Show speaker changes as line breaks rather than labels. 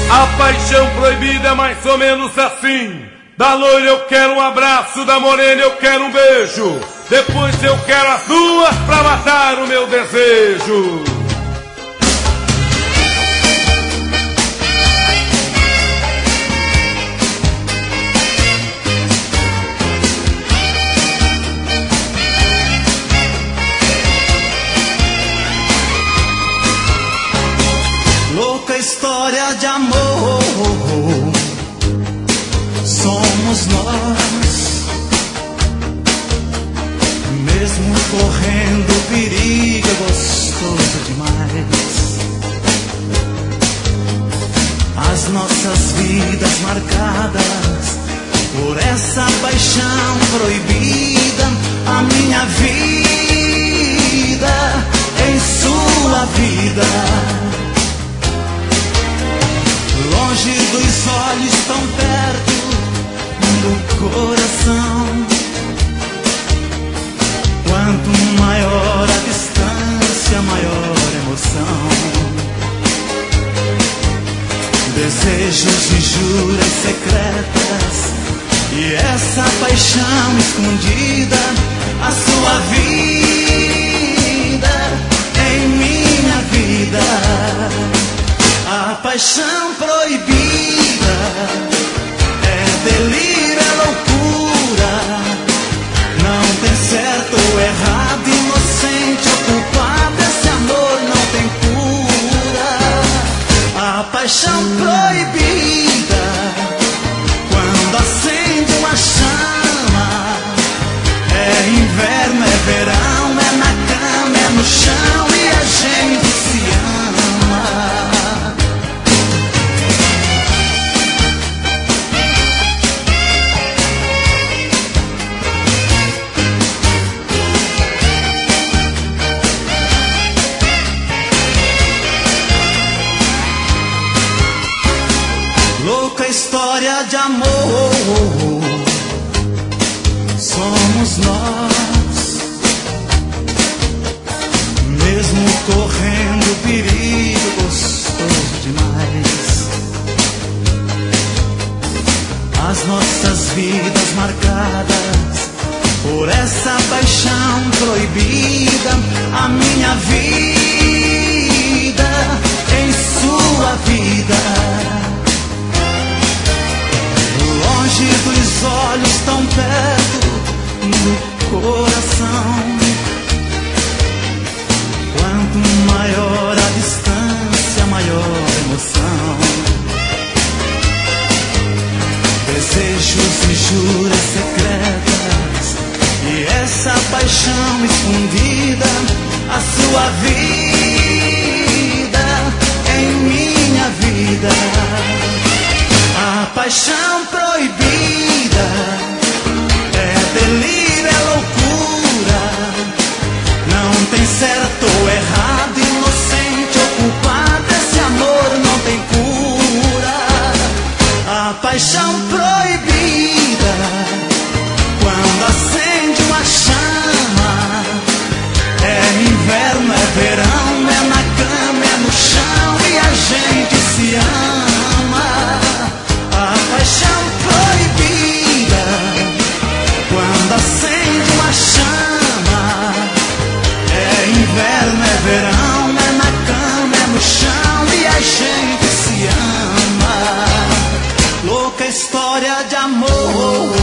A paixão proibida é mais ou menos assim. Da loira eu quero um abraço, da morena eu quero um beijo. Depois eu quero as duas pra matar o meu desejo.
Louca história de amor, somos nós, mesmo correndo perigo, é gostoso demais. As nossas vidas marcadas por essa paixão proibida, a minha vida em sua vida. Longe dos olhos, tão perto do coração. Quanto maior a distância, maior a emoção. Desejos e juras secretas, e essa paixão escondida, a sua vida em minha vida. A paixão proibida é delírio, é loucura. Não tem certo ou errado, inocente ou culpado. Esse amor não tem cura. A paixão proibida, quando acende uma chama, é inverno, é verão, é na cama, é no chão, e a gente se ama. História de amor, somos nós, mesmo correndo perigo, gostoso demais. As nossas vidas marcadas por essa paixão proibida, a minha vida em sua vida. Longe dos olhos, tão perto do coração. Quanto maior a distância, maior a emoção. Desejos e juras secretas, e essa paixão escondida, a sua vida em minha vida. A paixão proibida é delírio, é loucura. Não tem certo ou errado, inocente ou culpado. Esse amor não tem cura. A paixão proibida, quando acende uma chama, é inverno, é verão, é na cama, é no chão, e a gente se ama. A paixão proibida, quando acende uma chama, é inverno, é verão, é na cama, é no chão, e a gente se ama. Louca história de amor.